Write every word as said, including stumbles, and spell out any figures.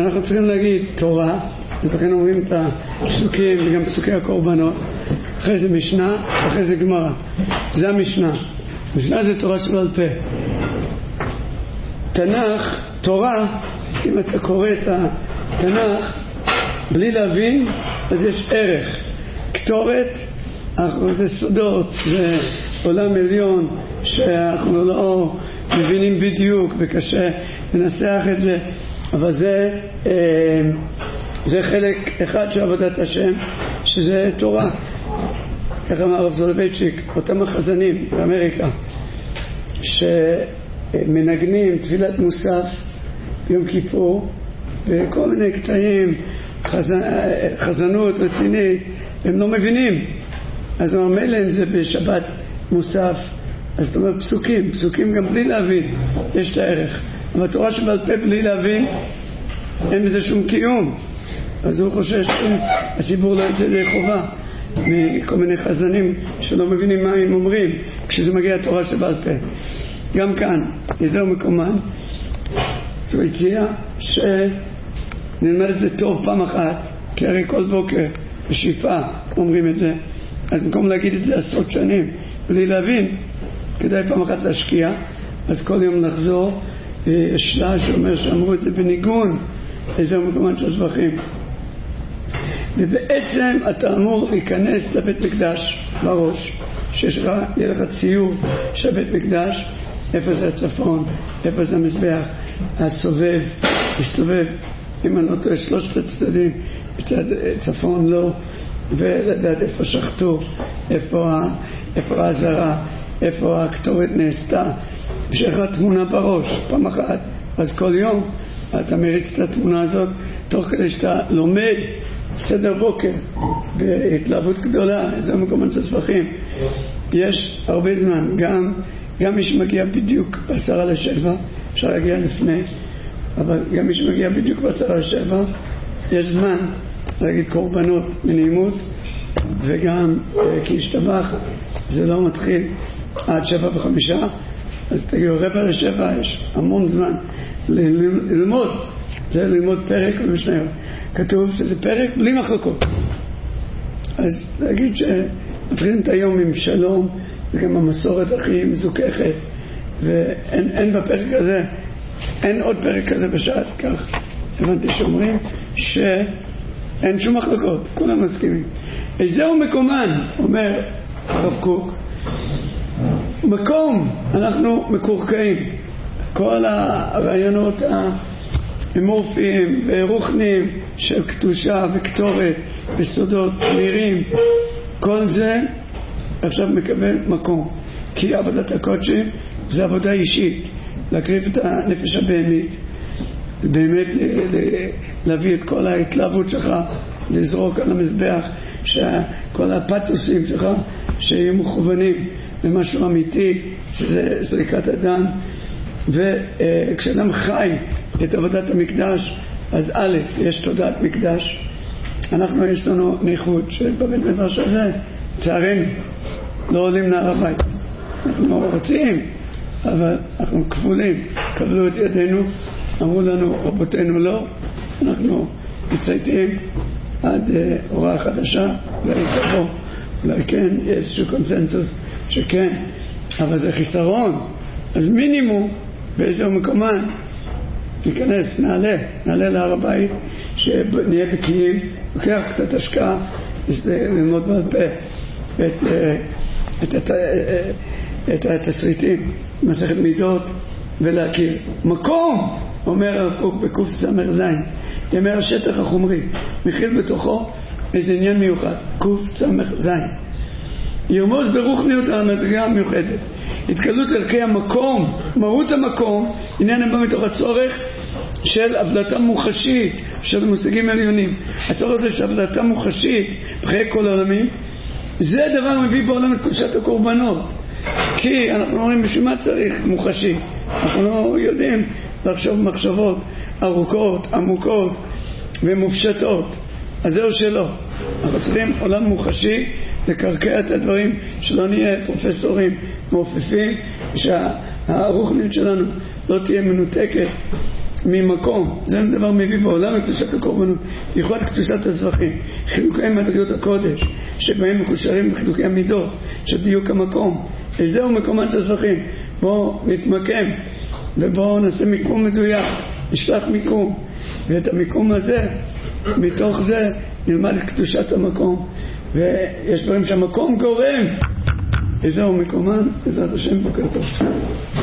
אנחנו צריכים להגיד תורה, אז לכן אומרים את הפסוקים וגם פסוקי הקורבנות, אחרי זה משנה, אחרי זה גמרא. זה המשנה. משנה זה תורה שבעל פה. תנ"ך, תורה, אם אתה קורא את התנ"ך בלי להבין, אז יש ערך. כתורת, זה סודות, זה עולם עליון שאנחנו לא מבינים בדיוק וקשה לנסח את זה, אבל זה זה חלק אחד של עבודת השם, שזה תורה. איך אמר הרב סולובייצ'יק, אותם החזנים באמריקה שמנגנים תפילת מוסף ביום כיפור וכל מיני קטעים, חזנ... חזנות רצינית, הם לא מבינים. אז הוא אומר, מילא זה בשבת מוסף, אז זאת אומרת פסוקים, פסוקים גם בלי להבין יש את הערך, אבל תורה שבעל פה בלי להבין אין בזה שום קיום. אז הוא חושש שהציבור לא יוצא די חובה מכל מיני חזנים שלא מבינים מה הם אומרים כשזה מגיע התורה שבעל פה. גם כאן יזהר מקומן שהוא הציע שנלמד את זה טוב פעם אחת, כי הרי כל בוקר בשאיפה אומרים את זה, אז במקום להגיד את זה עשרות שנים בלי להבין, כדאי פעם אחת להשקיע. אז כל יום לחזור. יש שלה שאומר שאמרו את זה בניגון יזהר מקומן של הזבחים, ובעצם אתה אמור להיכנס לבית מקדש בראש, שיש לך, יהיה לך ציור של בית מקדש, איפה זה הצפון, איפה זה המזבח, הסובב, מסתובב, אם אני לא טועה, שלושת הצדדים, בצד צפון לא, ולדעת איפה שחטו, איפה, איפה העזרה, איפה הקטורת נעשתה, יש לך תמונה בראש, פעם אחת, אז כל יום אתה מריץ את התמונה הזאת, תוך כדי שאתה לומד סדר בוקר בהתלהבות גדולה. זה מקומן של ספחים. יש הרבה זמן, גם, גם מי שמגיע בדיוק בעשרה לשבע, אפשר להגיע לפני, אבל גם מי שמגיע בדיוק בעשרה לשבע, יש זמן להגיד קורבנות בנעימות, וגם כי השתבח זה לא מתחיל עד שבע וחמישה, אז תגידו רבע לשבע, יש המון זמן ללמוד, זה ללמוד פרק במשנה. כתוב שזה פרק בלי מחלוקות. אז להגיד שמתחילים את היום עם שלום, וגם המסורת הכי מזוכחת, ואין אין בפרק הזה, אין עוד פרק כזה בש"ס, כך הבנתי שאומרים שאין שום מחלוקות, כולם מסכימים. זהו מקומן, אומר הרב קוק, מקום, אנחנו מקורקעים. כל הרעיונות האמורפיים ורוחניים של קדושה וקטורת וסודות מירים, כל זה עכשיו מקבל מקום, כי עבודת הקודשים זה עבודה אישית, להקריב את הנפש הבהמית, באמת להביא את כל ההתלהבות שלך, לזרוק על המזבח, שכל הפתוסים שלך שיהיו מכוונים למשהו אמיתי, שזה זריקת הדם. וכשאדם חי את עבודת המקדש, אז א', יש תודעת מקדש. אנחנו יש לנו ניחוד שבבית מדרש הזה צערנו לא עולים להר הבית, אנחנו רוצים אבל אנחנו כבולים, קבלו את ידינו, אמרו לנו רבותינו לא, אנחנו מצייתים עד uh, הוראה חדשה, אולי תבוא, אולי כן, יש איזשהו קונסנסוס שכן, אבל זה חיסרון. אז מינימום באיזו מקומן ניכנס, נעלה, נעלה להר הבית, שנהיה בקיים, לוקח קצת השקעה, ללמוד בעל פה את, את, את, את התסריטים, מסכת מידות, ולהכיר. מקום, אומר הרב קוק בקוף סמר זין, יאמר השטח החומרי, מכיל בתוכו איזה עניין מיוחד, קוף סמר זין. ירמוז ברוחניות על המדרגה המיוחדת. התגלות ערכי המקום, מהות המקום, עניין בא מתוך הצורך של עבדתה מוחשית, של מושגים עליונים. הצורך הזה של עבדתה מוחשית בחיי כל העולמים, זה הדבר מביא בעולם את קדושת הקורבנות. כי אנחנו אומרים בשביל מה צריך מוחשי, אנחנו לא יודעים לחשוב מחשבות ארוכות, עמוקות ומופשטות, אז זהו שלא. אנחנו צריכים עולם מוחשי לקרקע את הדברים, שלא נהיה פרופסורים מעופפים, שהרוחניות שלנו לא תהיה מנותקת ממקום, זה דבר מביא בעולם לקדושת הקורבנות, יכולת קדושת הזבחים, חילוקי מדרגות הקודש שבהם מקושרים בחילוקי המידות של דיוק המקום, וזהו מקומן של הזבחים. בואו נתמקם ובואו נעשה מיקום מדויק, נשלח מיקום, ואת המיקום הזה מתוך זה נלמד את קדושת המקום, ויש דברים שהמקום גורם, וזהו מקומן. בעזרת השם, בוקר טוב.